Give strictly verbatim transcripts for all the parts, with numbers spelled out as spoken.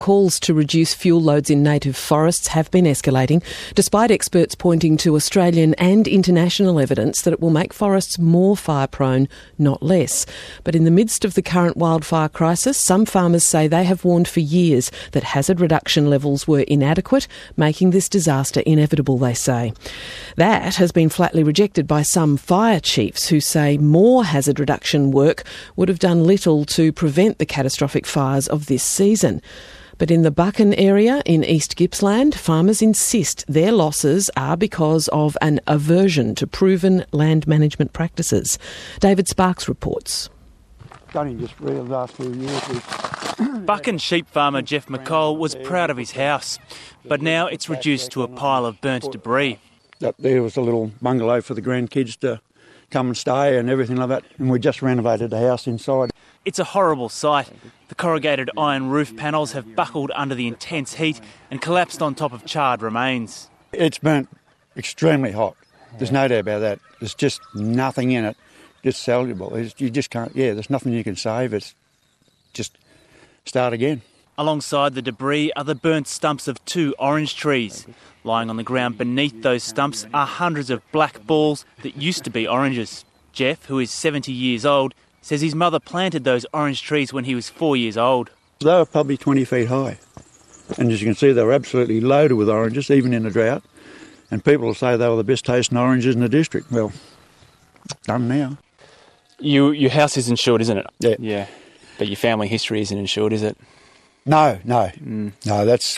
Calls to reduce fuel loads in native forests have been escalating, despite experts pointing to Australian and international evidence that it will make forests more fire-prone, not less. But in the midst of the current wildfire crisis, some farmers say they have warned for years that hazard reduction levels were inadequate, making this disaster inevitable, they say. That has been flatly rejected by some fire chiefs who say more hazard reduction work would have done little to prevent the catastrophic fires of this season. But in the Buchan area in East Gippsland, farmers insist their losses are because of an aversion to proven land management practices. David Sparks reports. Only just real last few years. Buchan sheep farmer Jeff McColl was proud of his house, but now it's reduced to a pile of burnt debris. Up there was a little bungalow for the grandkids to come and stay and everything like that, and we just renovated the house inside. It's a horrible sight. The corrugated iron roof panels have buckled under the intense heat and collapsed on top of charred remains. It's burnt extremely hot. There's no doubt about that. There's just nothing in it. Just soluble. It's, you just can't, yeah, there's nothing you can save. It's just start again. Alongside the debris are the burnt stumps of two orange trees. Lying on the ground beneath those stumps are hundreds of black balls that used to be oranges. Jeff, who is seventy years old, says his mother planted those orange trees when he was four years old. They were probably twenty feet high. And as you can see, they were absolutely loaded with oranges, even in the drought. And people will say they were the best tasting oranges in the district. Well, done now. You, your house is insured, isn't it? Yeah. Yeah. But your family history isn't insured, is it? No, no. Mm. No, that's...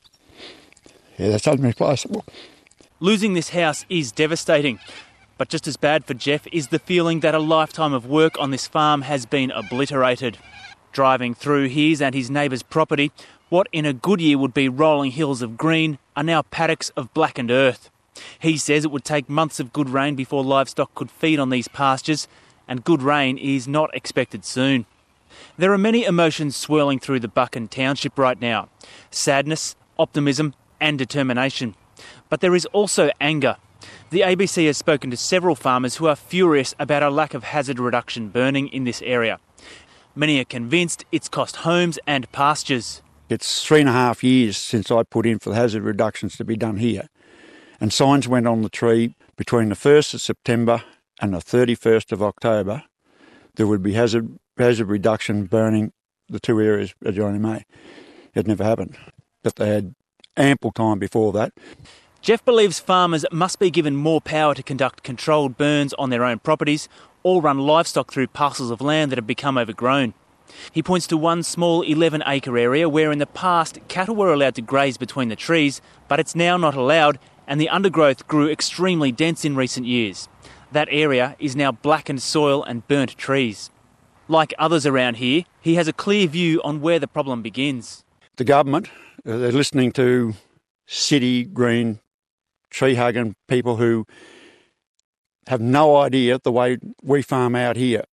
Yeah, that's unreplaceable. Losing this house is devastating. But just as bad for Jeff is the feeling that a lifetime of work on this farm has been obliterated. Driving through his and his neighbour's property, what in a good year would be rolling hills of green are now paddocks of blackened earth. He says it would take months of good rain before livestock could feed on these pastures, and good rain is not expected soon. There are many emotions swirling through the Buchan township right now. Sadness, optimism and determination. But there is also anger. The A B C has spoken to several farmers who are furious about a lack of hazard reduction burning in this area. Many are convinced it's cost homes and pastures. It's three and a half years since I put in for the hazard reductions to be done here. And signs went on the tree between the first of September and the thirty-first of October. There would be hazard, hazard reduction burning the two areas adjoining me. It never happened. But they had ample time before that. Jeff believes farmers must be given more power to conduct controlled burns on their own properties or run livestock through parcels of land that have become overgrown. He points to one small eleven acre area where in the past cattle were allowed to graze between the trees, but it's now not allowed and the undergrowth grew extremely dense in recent years. That area is now blackened soil and burnt trees. Like others around here, he has a clear view on where the problem begins. The government, uh, they're listening to city green tree-hugging people who have no idea the way we farm out here.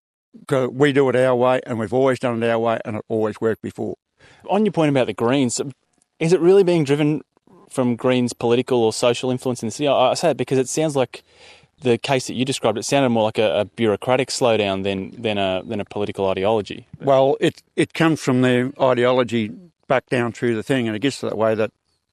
We do it our way, and we've always done it our way, and it always worked before. On your point about the Greens, is it really being driven from Greens' political or social influence in the city? I say it because it sounds like the case that you described, it sounded more like a, a bureaucratic slowdown than than a than a political ideology. Well, it it comes from their ideology back down through the thing, and it gets to that way that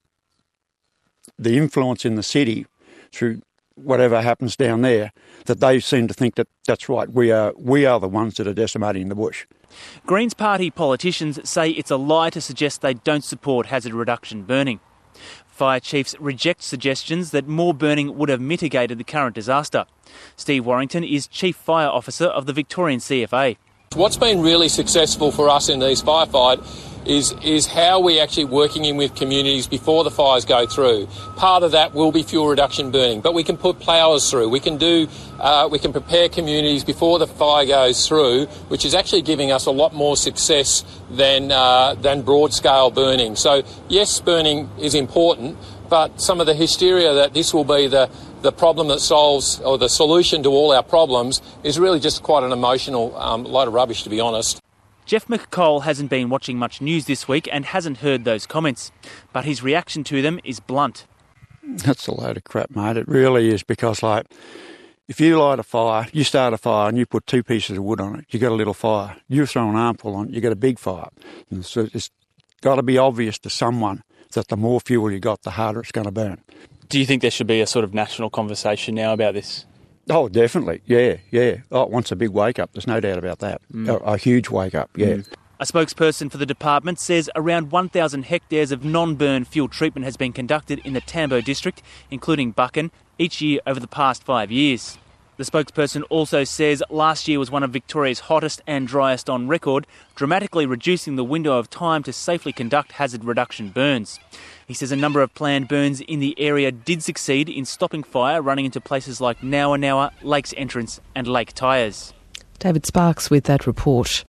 the influence in the city through whatever happens down there, that they seem to think that that's right. We are we are the ones that are decimating the bush. Greens Party politicians say it's a lie to suggest they don't support hazard reduction burning. Fire chiefs reject suggestions that more burning would have mitigated the current disaster. Steve Warrington is Chief Fire Officer of the Victorian C F A. What's been really successful for us in these firefights is is how we're actually working in with communities before the fires go through. Part of that will be fuel reduction burning, but we can put ploughs through. We can do, uh, we can prepare communities before the fire goes through, which is actually giving us a lot more success than uh, than broad-scale burning. So yes, burning is important, but some of the hysteria that this will be the the problem that solves, or the solution to all our problems, is really just quite an emotional um, load of rubbish, to be honest. Jeff McColl hasn't been watching much news this week and hasn't heard those comments, but his reaction to them is blunt. That's a load of crap, mate. It really is, because, like, if you light a fire, you start a fire and you put two pieces of wood on it, you got a little fire. You throw an armful on it, you got a big fire. And so it's got to be obvious to someone that the more fuel you got, the harder it's going to burn. Do you think there should be a sort of national conversation now about this? Oh, definitely. Yeah, yeah. Oh, it wants a big wake-up. There's no doubt about that. Mm. A, a huge wake-up, yeah. Mm. A spokesperson for the department says around one thousand hectares of non-burn fuel treatment has been conducted in the Tambo district, including Buchan, each year over the past five years. The spokesperson also says last year was one of Victoria's hottest and driest on record, dramatically reducing the window of time to safely conduct hazard reduction burns. He says a number of planned burns in the area did succeed in stopping fire running into places like Nowa Nowa, Lakes Entrance and Lake Tyers. David Sparks with that report.